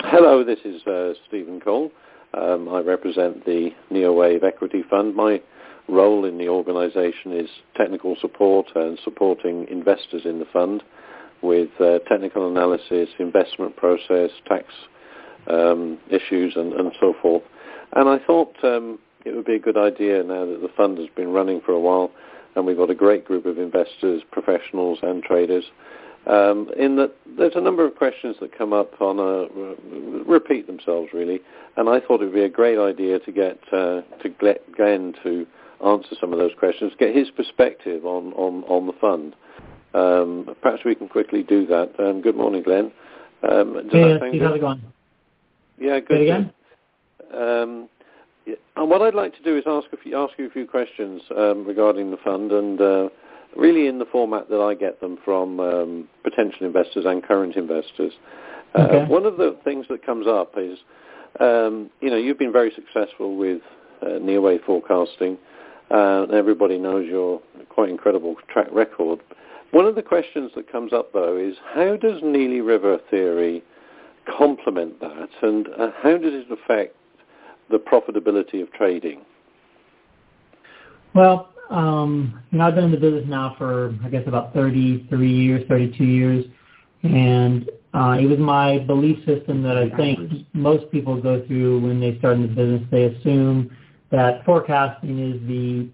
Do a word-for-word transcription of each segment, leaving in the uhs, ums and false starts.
Hello, this is uh, Stephen Cole. Um, I represent the Neowave Equity Fund. My role in the organization is technical support and supporting investors in the fund with uh, technical analysis, investment process, tax um, issues, and, and so forth. And I thought um, it would be a good idea now that the fund has been running for a while and we've got a great group of investors, professionals and traders, um, in that there's a number of questions that come up on a, repeat themselves really, and I thought it would be a great idea to get uh, to get Glenn to answer some of those questions, get his perspective on, on, on the fund. Um, perhaps we can quickly do that. Um, good morning, Glenn. Um, hey, Steve, how's it going? Yeah, good. Say it again? Um, yeah, and what I'd like to do is ask, a few, ask you a few questions um, regarding the fund, and uh, really in the format that I get them from um, potential investors and current investors. Uh, okay. One of the things that comes up is, um, you know, you've been very successful with uh, Neowave forecasting, uh, and everybody knows your quite incredible track record. One of the questions that comes up, though, is how does Neely River theory complement that, and uh, how does it affect the profitability of trading? Well, um, you know, I've been in the business now for, I guess, about thirty-three years, thirty-two years, and uh, it was my belief system that I think most people go through when they start in the business. They assume that forecasting is the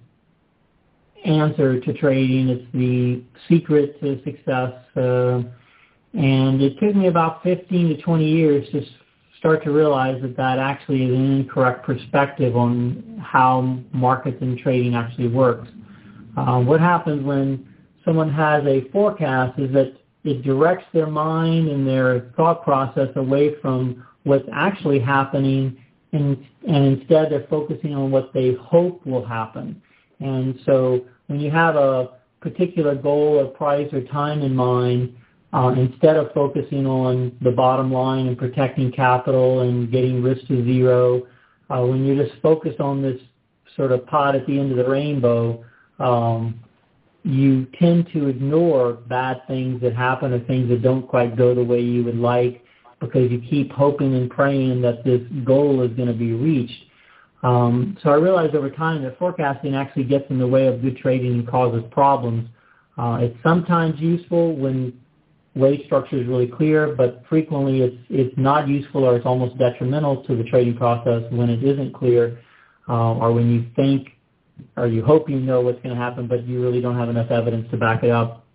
answer to trading. It's the secret to success. Uh, and it took me about fifteen to twenty years to start to realize that that actually is an incorrect perspective on how markets and trading actually works. Uh, what happens when someone has a forecast is that it directs their mind and their thought process away from what's actually happening, and, and instead they're focusing on what they hope will happen. And so when you have a particular goal or price or time in mind, uh, instead of focusing on the bottom line and protecting capital and getting risk to zero, uh, when you're just focused on this sort of pot at the end of the rainbow, um, you tend to ignore bad things that happen or things that don't quite go the way you would like, because you keep hoping and praying that this goal is going to be reached. Um, so I realized over time that forecasting actually gets in the way of good trading and causes problems. Uh, it's sometimes useful when wave structure is really clear, but frequently it's it's not useful, or it's almost detrimental to the trading process when it isn't clear, uh, or when you think or you hope you know what's going to happen, but you really don't have enough evidence to back it up.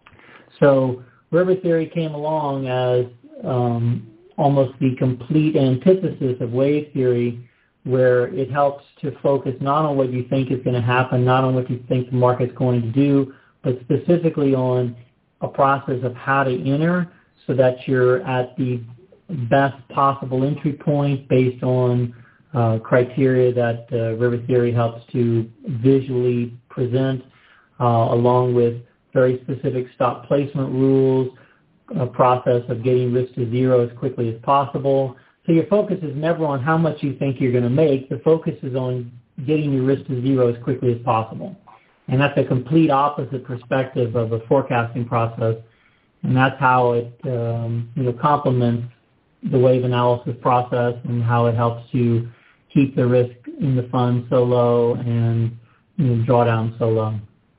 So river theory came along as um, almost the complete antithesis of wave theory, where it helps to focus not on what you think is going to happen, not on what you think the market's going to do, but specifically on a process of how to enter so that you're at the best possible entry point based on uh, criteria that uh, river theory helps to visually present, uh, along with very specific stop placement rules, a process of getting risk to zero as quickly as possible. So your focus is never on how much you think you're going to make. The focus is on getting your risk to zero as quickly as possible. And that's a complete opposite perspective of a forecasting process. And that's how it um, you know, complements the wave analysis process, and how it helps to keep the risk in the fund so low and you know, drawdown so low.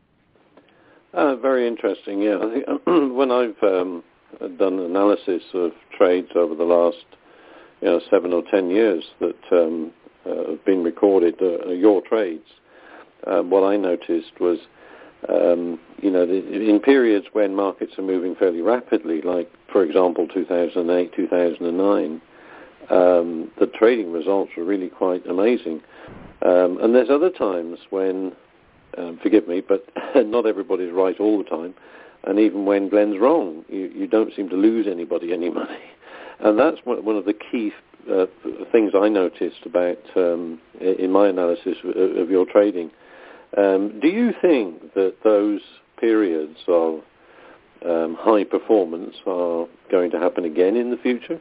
Uh, very interesting, yeah. I think when I've um, done analysis of trades over the last you know, seven or ten years that um, uh, have been recorded, uh, your trades, uh, what I noticed was, um, you know, the, in periods when markets are moving fairly rapidly, like, for example, two thousand eight, two thousand nine, um, the trading results were really quite amazing. Um, and there's other times when, um, forgive me, but not everybody's right all the time, and even when Glenn's wrong, you, you don't seem to lose anybody any money. And that's one of the key uh, things I noticed about um, in my analysis of, of your trading. Um, do you think that those periods of um, high performance are going to happen again in the future?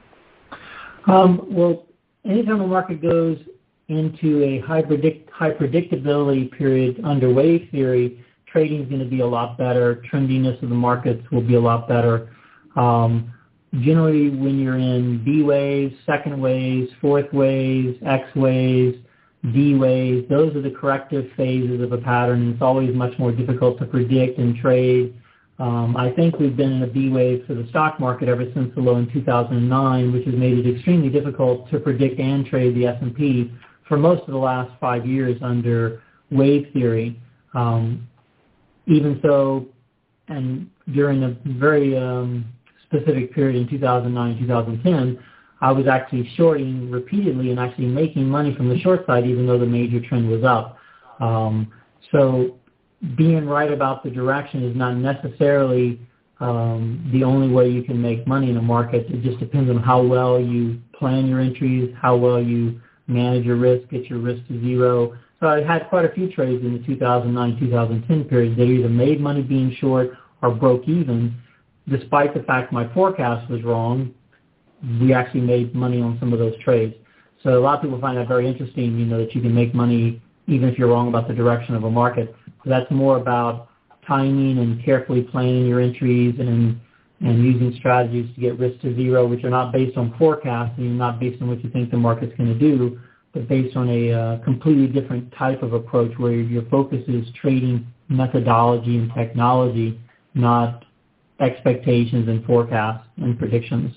Um, well, anytime the market goes into a high, predict, high predictability period under wave theory, trading is going to be a lot better. Trendiness of the markets will be a lot better. Um, generally when you're in B waves, second waves, fourth waves, X waves, D waves, those are the corrective phases of a pattern. And it's always much more difficult to predict and trade. Um, I think we've been in a B wave for the stock market ever since the low in two thousand nine, which has made it extremely difficult to predict and trade the S and P for most of the last five years under wave theory. Um, even so, and during a very um, specific period in two thousand nine, two thousand ten, I was actually shorting repeatedly and actually making money from the short side, even though the major trend was up. Um, so being right about the direction is not necessarily um, the only way you can make money in a market. It just depends on how well you plan your entries, how well you manage your risk, get your risk to zero. So I had quite a few trades in the two thousand nine, two thousand ten period that either made money being short or broke even. Despite the fact my forecast was wrong, we actually made money on some of those trades. So a lot of people find that very interesting, you know, that you can make money even if you're wrong about the direction of a market. So that's more about timing and carefully planning your entries and and using strategies to get risk to zero, which are not based on forecasting and not based on what you think the market's going to do, but based on a uh, completely different type of approach where your focus is trading methodology and technology, not expectations and forecasts and predictions.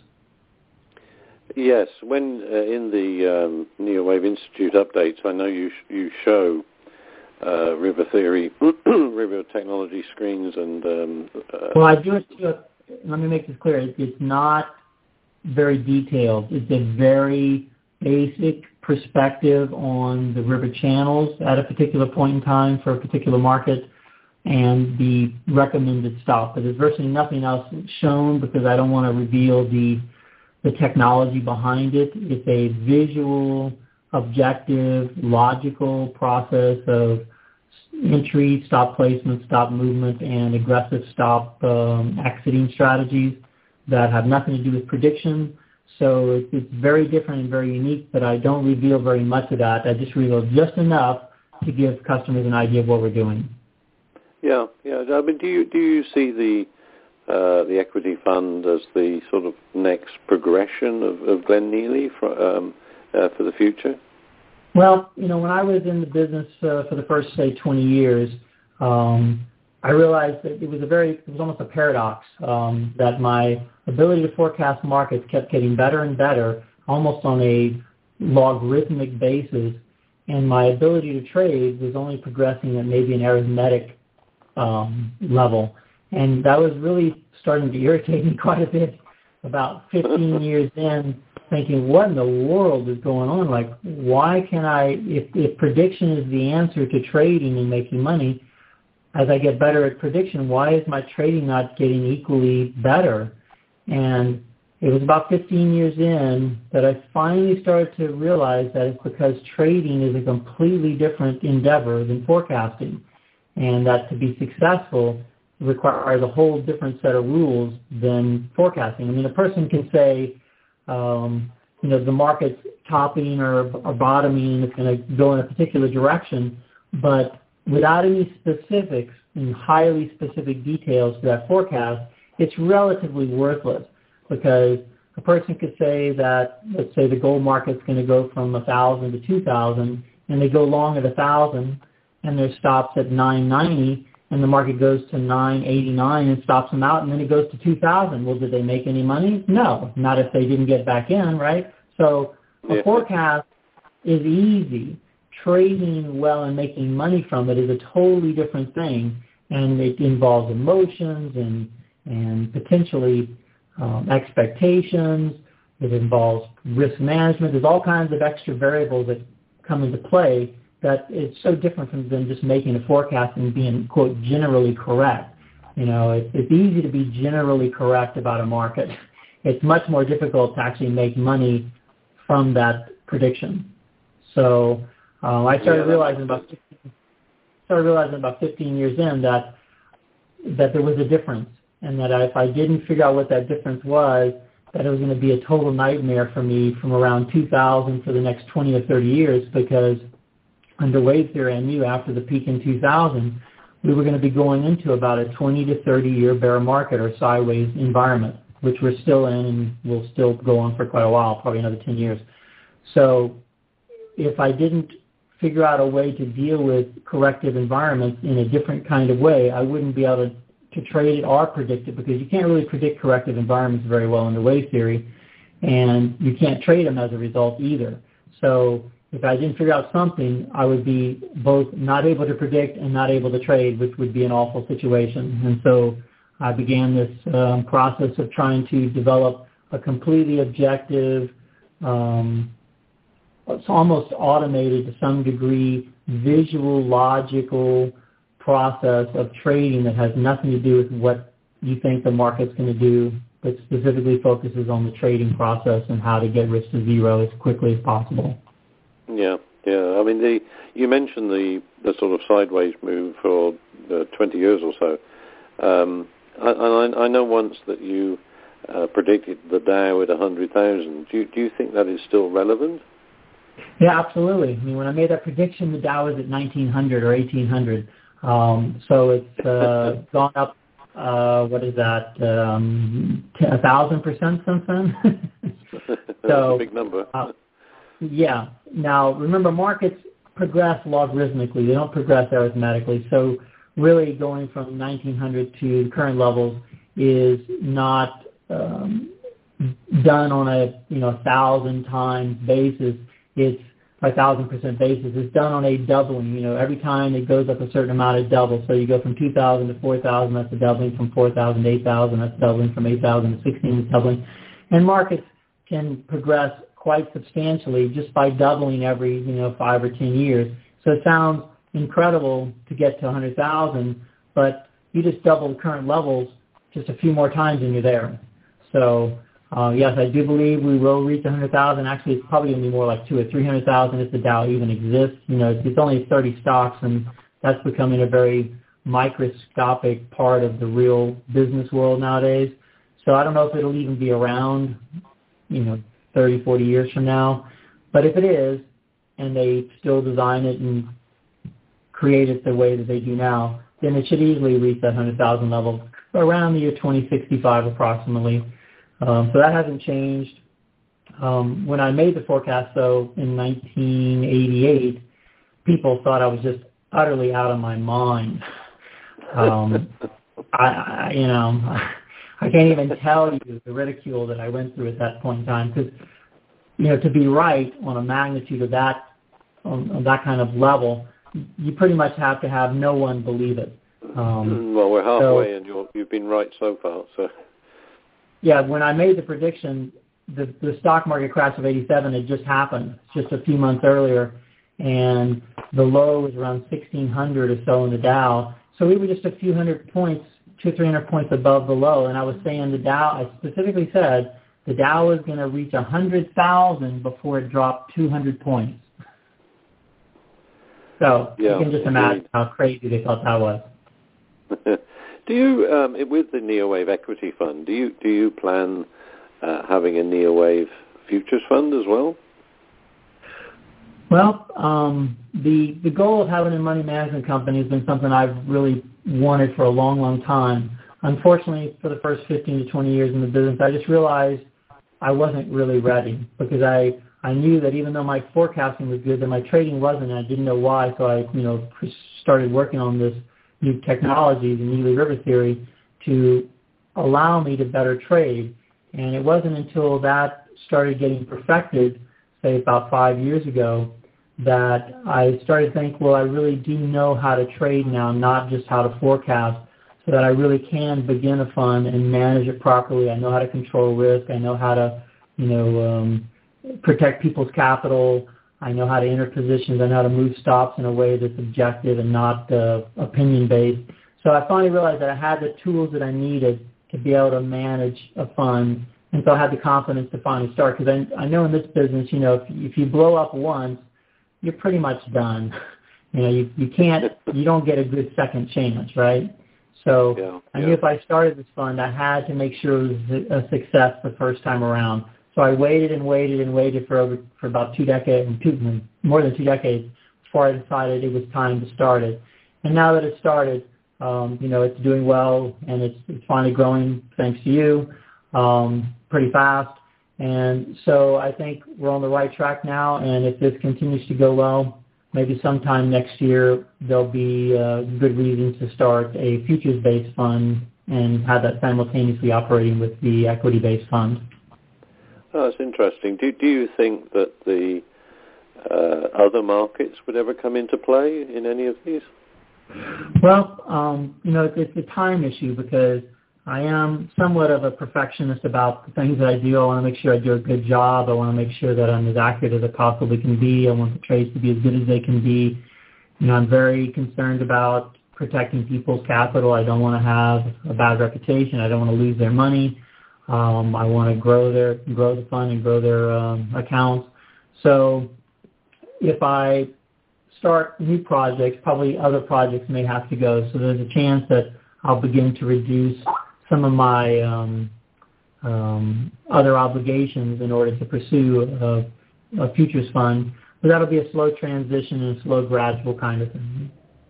Yes, when uh, in the um, NeoWave Institute updates, I know you sh- you show uh, river theory, river technology screens, and um, uh, well, I do it. To, let me make this clear. It, it's not very detailed. It's a very basic perspective on the river channels at a particular point in time for a particular market and the recommended stop. But there's virtually nothing else shown because I don't want to reveal the the technology behind it. It's a visual, objective, logical process of entry, stop placement, stop movement, and aggressive stop um, exiting strategies that have nothing to do with prediction. So it's, it's very different and very unique, but I don't reveal very much of that. I just reveal just enough to give customers an idea of what we're doing. Yeah, yeah. I mean, do you do you see the Uh, the equity fund as the sort of next progression of, of Glenn Neely for, um, uh, for the future? Well, you know, when I was in the business uh, for the first, say, twenty years, um, I realized that it was a very, it was almost a paradox um, that my ability to forecast markets kept getting better and better, almost on a logarithmic basis, and my ability to trade was only progressing at maybe an arithmetic um, level. And that was really starting to irritate me quite a bit about fifteen years in, thinking, what in the world is going on? Like, why can I, if, if prediction is the answer to trading and making money, as I get better at prediction, why is my trading not getting equally better? And it was about fifteen years in that I finally started to realize that it's because trading is a completely different endeavor than forecasting, and that to be successful requires a whole different set of rules than forecasting. I mean, a person can say, um, you know, the market's topping or, or bottoming and it's going to go in a particular direction, but without any specifics and highly specific details to that forecast, it's relatively worthless because a person could say that, let's say the gold market's going to go from one thousand to two thousand, and they go long at one thousand and their stops at nine ninety, and the market goes to nine eighty-nine and stops them out, and then it goes to two thousand. Well, did they make any money? No, not if they didn't get back in, right? So a yeah. forecast is easy. Trading well and making money from it is a totally different thing, and it involves emotions and, and potentially um, expectations. It involves risk management. There's all kinds of extra variables that come into play that it's so different from than just making a forecast and being, quote, generally correct. You know, it, it's easy to be generally correct about a market. It's much more difficult to actually make money from that prediction. So um, I started yeah, realizing about started realizing about fifteen years in that that there was a difference, and that if I didn't figure out what that difference was, that it was going to be a total nightmare for me from around two thousand for the next twenty or thirty years, because under wave theory, I knew after the peak in two thousand, we were going to be going into about a twenty to thirty year bear market or sideways environment. which we're still in and will still go on for quite a while, probably another ten years. So if I didn't figure out a way to deal with corrective environments in a different kind of way, I wouldn't be able to, to trade it or predict it, because you can't really predict corrective environments very well in the wave theory, and you can't trade them as a result either. So if I didn't figure out something, I would be both not able to predict and not able to trade, which would be an awful situation. And so I began this um, process of trying to develop a completely objective, um, it's almost automated to some degree, visual, logical process of trading that has nothing to do with what you think the market's going to do, but specifically focuses on the trading process and how to get risk to zero as quickly as possible. Yeah, yeah. I mean, the you mentioned the, the sort of sideways move for uh, twenty years or so. Um, and I, I know once that you uh, predicted the Dow at one hundred thousand. Do you, do you think that is still relevant? Yeah, absolutely. I mean, when I made that prediction, the Dow was at nineteen hundred or eighteen hundred. Um, so it's uh, gone up, uh, what is that, um, one thousand percent since then? So, that's a big number. Uh, yeah. Now, remember, markets progress logarithmically. They don't progress arithmetically. So really going from nineteen hundred to the current levels is not um, done on a, you know, thousand times basis. It's a thousand percent basis. It's done on a doubling. You know, every time it goes up a certain amount, it doubles. So you go from two thousand to four thousand, that's a doubling. From four thousand to eight thousand, that's doubling. From eight thousand to sixteen, it's doubling. And markets can progress quite substantially just by doubling every, you know, five or ten years. So it sounds incredible to get to one hundred thousand, but you just double the current levels just a few more times and you're there. So uh, yes, I do believe we will reach one hundred thousand. Actually, it's probably going to be more like two or three hundred thousand if the Dow even exists. You know, it's, it's only thirty stocks, and that's becoming a very microscopic part of the real business world nowadays. So I don't know if it'll even be around, you know, thirty, forty years from now. But if it is, and they still design it and create it the way that they do now, then it should easily reach that one hundred thousand level around the year twenty sixty-five approximately. Um, so that hasn't changed. Um, when I made the forecast, though, in nineteen eighty-eight, people thought I was just utterly out of my mind. Um, I, I, you know, I can't even tell you the ridicule that I went through at that point in time, because, you know, to be right on a magnitude of that, on, on that kind of level, you pretty much have to have no one believe it. Um, well, we're halfway, so, and you're, you've been right so far. So, yeah, when I made the prediction, the, the stock market crash of eighty-seven had just happened just a few months earlier, and the low was around sixteen hundred or so in the Dow. So we were just a few hundred points, two or three hundred points above the low, and I was saying the Dow, I specifically said the Dow was going to reach one hundred thousand before it dropped two hundred points. So yeah, you can just imagine how crazy they thought that was. Do you, um, with the NeoWave Equity Fund, do you do you plan uh, having a NeoWave Futures Fund as well? Well, um, the the goal of having a money management company has been something I've really wanted for a long, long time. Unfortunately, for the first fifteen to twenty years in the business, I just realized I wasn't really ready, because I, I knew that even though my forecasting was good, that my trading wasn't, and I didn't know why. So I, you know, started working on this new technology, the Neely River theory, to allow me to better trade. And it wasn't until that started getting perfected, say about five years ago, that I started to think, well, I really do know how to trade now, not just how to forecast, so that I really can begin a fund and manage it properly. I know how to control risk. I know how to, you know, um, protect people's capital. I know how to enter positions. I know how to move stops in a way that's objective and not uh, opinion-based. So I finally realized that I had the tools that I needed to be able to manage a fund, and so I had the confidence to finally start. Because I, I know in this business, you know, if, if you blow up once, you're pretty much done. You know, you, you can't, you don't get a good second chance, right? So yeah, I yeah. knew if I started this fund, I had to make sure it was a success the first time around. So I waited and waited and waited for over, for about two decades, two, more than two decades, before I decided it was time to start it. And now that it's started, um, you know, it's doing well, and it's, it's finally growing thanks to you. um, pretty fast. And so I think we're on the right track now, and if this continues to go well, maybe sometime next year there'll be uh, good reason to start a futures-based fund and have that simultaneously operating with the equity-based fund. Oh, that's interesting. Do, do you think that the uh, other markets would ever come into play in any of these? Well, um, you know, it's, it's a time issue because I am somewhat of a perfectionist about the things that I do. I want to make sure I do a good job. I want to make sure that I'm as accurate as I possibly can be. I want the trades to be as good as they can be. You know, I'm very concerned about protecting people's capital. I don't want to have a bad reputation. I don't want to lose their money. Um, I want to grow their grow the fund and grow their um, accounts. So if I start new projects, probably other projects may have to go. So there's a chance that I'll begin to reduce some of my um, um, other obligations in order to pursue a, a futures fund. But that'll be a slow transition and a slow gradual kind of thing.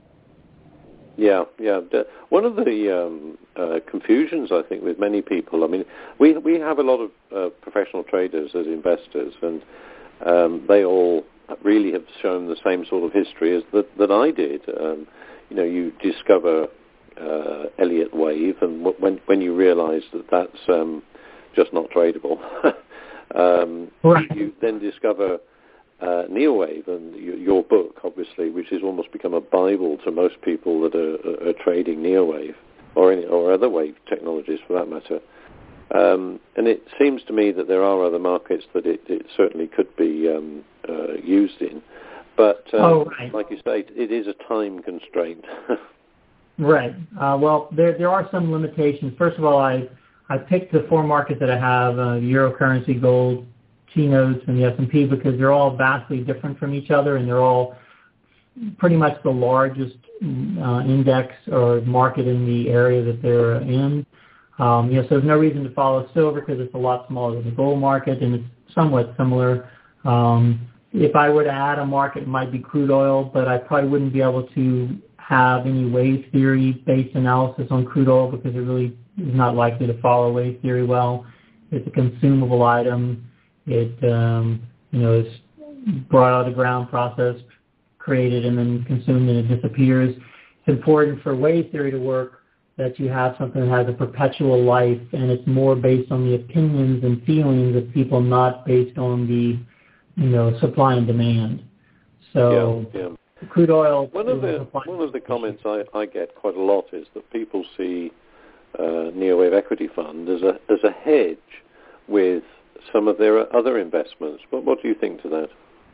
Yeah, yeah. One of the um, uh, confusions, I think, with many people, I mean, we we have a lot of uh, professional traders as investors, and um, they all really have shown the same sort of history as that, that I did. Um, you know, you discover uh, Elliott Wave, and w- when when you realise that that's um, just not tradable, um, right. you then discover Uh, Neowave and y- your book, obviously, which has almost become a Bible to most people that are, are, are trading Neowave or any, or other wave technologies for that matter. Um, and it seems to me that there are other markets that it, it certainly could be um, uh, used in. But um, oh, right. like you say, it is a time constraint. Right. Uh, well, there there are some limitations. First of all, I I picked the four markets that I have: uh, Euro currency, gold, T-notes, and the S and P, because they're all vastly different from each other, and they're all pretty much the largest uh, index or market in the area that they're in. Um, you know, so there's no reason to follow silver because it's a lot smaller than the gold market, and it's somewhat similar. Um, if I were to add a market, it might be crude oil, but I probably wouldn't be able to have any wave theory-based analysis on crude oil because it really is not likely to follow wave theory well. It's a consumable item. It, um, you know, is brought out of the ground, processed, created, and then consumed, and it disappears. It's important for wave theory to work that you have something that has a perpetual life, and it's more based on the opinions and feelings of people, not based on the, you know, supply and demand. So, yeah, yeah. crude oil. One of the one of the comments I, I get quite a lot is that people see uh, Neowave Equity Fund as a as a hedge with some of their other investments. But what do you think to that?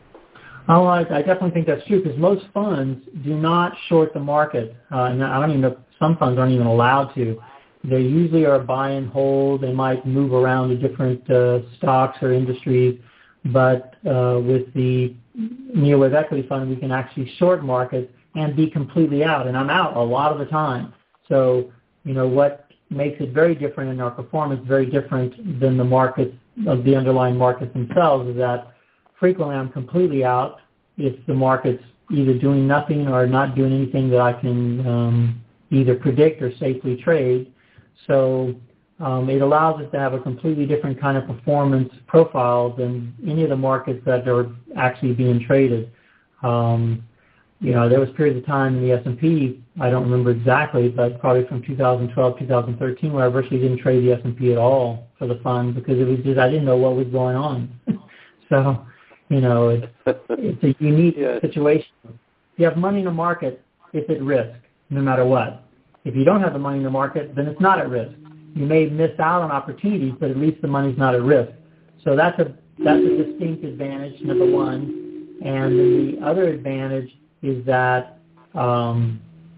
Oh, I, I definitely think that's true because most funds do not short the market. Uh, and I don't even know, some funds aren't even allowed to. They usually are buy and hold. They might move around to different uh, stocks or industries. But uh, with the Neowave Equity Fund, we can actually short market and be completely out. And I'm out a lot of the time. So, you know, what makes it very different in our performance, very different than the markets of the underlying markets themselves, is that frequently I'm completely out if the market's either doing nothing or not doing anything that I can um, either predict or safely trade. So um, it allows us to have a completely different kind of performance profile than any of the markets that are actually being traded. Um, you know, there was periods of time in the S and P, I don't remember exactly, but probably from two thousand twelve, two thousand thirteen, where I virtually didn't trade the S and P at all for the fund because it was just, I didn't know what was going on. So, you know, it's, it's a unique yeah. situation. If you have money in the market, it's at risk, no matter what. If you don't have the money in the market, then it's not at risk. You may miss out on opportunities, but at least the money's not at risk. So that's a that's a distinct advantage, number one. And then the other advantage is that um,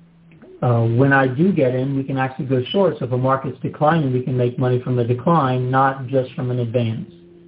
uh, when I do get in, we can actually go short. So if a market's declining, we can make money from the decline, not just from an advance.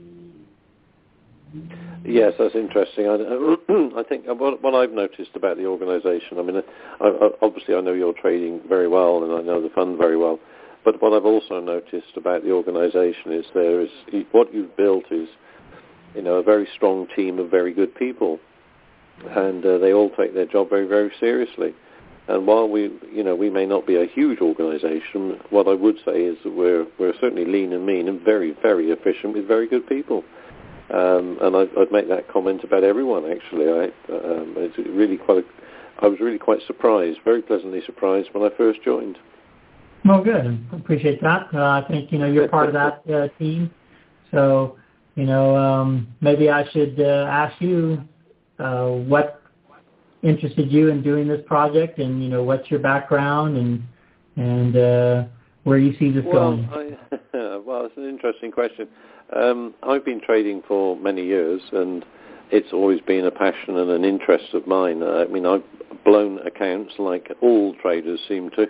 Yes, that's interesting. I, I think what, what I've noticed about the organization, I mean, I, I, obviously I know you're trading very well and I know the fund very well, but what I've also noticed about the organization is there is, what you've built is, you know, a very strong team of very good people, and uh, they all take their job very, very seriously. And while we, you know, we may not be a huge organisation, what I would say is that we're we're certainly lean and mean and very, very efficient with very good people. Um, and I'd, I'd make that comment about everyone. Actually, I um, it's really quite. A, I was really quite surprised, very pleasantly surprised when I first joined. Well, good. I appreciate that. Uh, I think you know you're part of that uh, team. So you know um, maybe I should uh, ask you uh, what interested you in doing this project, and you know what's your background and and uh, where you see this well, going. I, well, it's an interesting question. Um, I've been trading for many years, and it's always been a passion and an interest of mine. I mean, I've blown accounts like all traders seem to.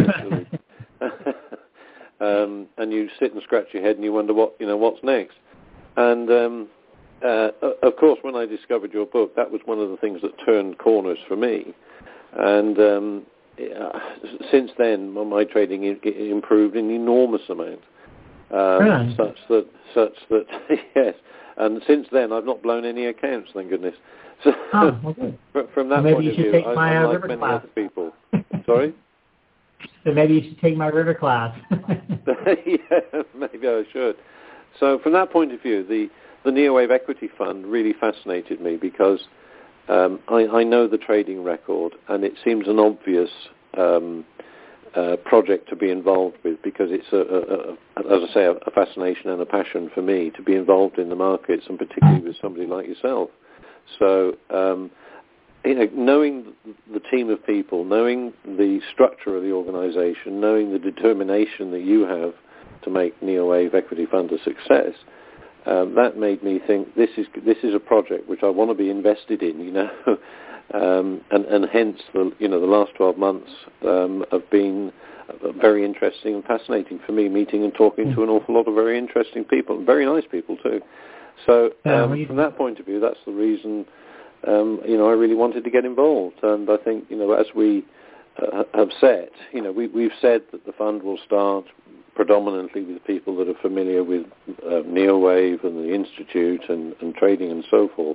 um, and you sit and scratch your head and you wonder what you know what's next. And um, uh, of course, when I discovered your book, that was one of the things that turned corners for me. And um, uh, since then, my trading improved in an enormous amount. Um, really? Such that, such that, yes. And since then, I've not blown any accounts, thank goodness. So, oh, okay. from that well, point of view, I, my, I'm uh, like river many class. other people. Sorry? So maybe you should take my river class. Yeah, maybe I should. So from that point of view, the, the Neowave Equity Fund really fascinated me because um, I, I know the trading record, and it seems an obvious um, uh, project to be involved with because it's, a, a, a, as I say, a, a fascination and a passion for me to be involved in the markets, and particularly with somebody like yourself. So, um, you know, knowing the team of people, knowing the structure of the organisation, knowing the determination that you have to make Neowave Equity Fund a success, um, that made me think this is this is a project which I want to be invested in. You know, um, and and hence the you know the last twelve months um, have been very interesting and fascinating for me, meeting and talking to an awful lot of very interesting people, and very nice people too. So um, from that point of view, that's the reason. Um, you know, I really wanted to get involved, and I think, you know, as we uh, have said, you know, we, we've said that the fund will start predominantly with people that are familiar with uh, Neowave and the Institute and, and trading and so forth,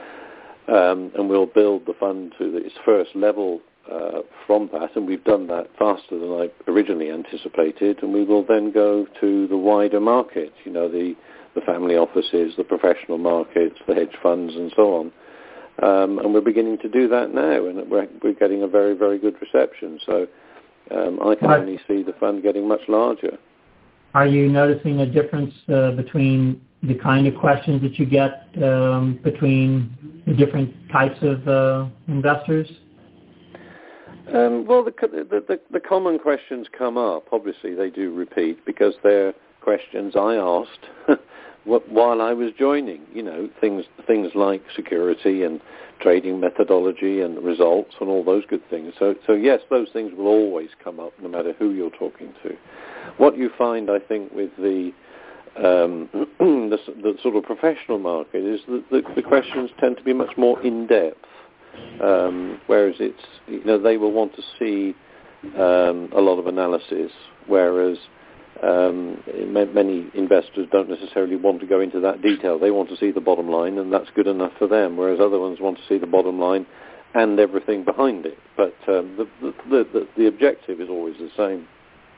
um, and we'll build the fund to its first level uh, from that, and we've done that faster than I originally anticipated, and we will then go to the wider market, you know, the, the family offices, the professional markets, the hedge funds, and so on. Um, and we're beginning to do that now, and we're, we're getting a very, very good reception. So um, I can only see the fund getting much larger. Are you noticing a difference uh, between the kind of questions that you get um, between the different types of uh, investors? Um, well, the, the, the, the common questions come up. Obviously, they do repeat because they're questions I asked while I was joining, you know, things things like security and trading methodology and results and all those good things. So, so yes, those things will always come up no matter who you're talking to. What you find, I think, with the um, the, the sort of professional market is that the, the questions tend to be much more in-depth, um, whereas it's, you know, they will want to see um, a lot of analysis, whereas Um, many investors don't necessarily want to go into that detail. They want to see the bottom line, and that's good enough for them, whereas other ones want to see the bottom line and everything behind it. But um, the, the, the, the objective is always the same.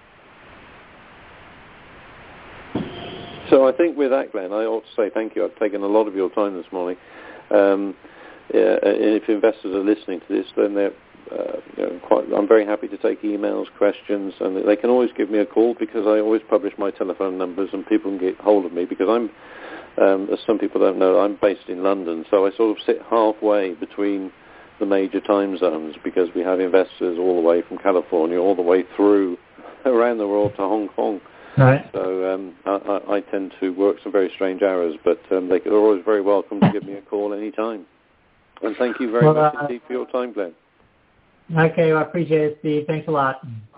So I think with that, Glenn, I ought to say thank you. I've taken a lot of your time this morning. Um, yeah, and if investors are listening to this, then they're Uh, you know, quite, I'm very happy to take emails, questions, and they can always give me a call because I always publish my telephone numbers and people can get hold of me because I'm, um, as some people don't know, I'm based in London, so I sort of sit halfway between the major time zones because we have investors all the way from California all the way through around the world to Hong Kong. Right. So um, I, I tend to work some very strange hours, but um, they are always very welcome to give me a call anytime. And thank you very well, much uh, indeed for your time, Glenn. Okay, well, I appreciate it, Steve. Thanks a lot.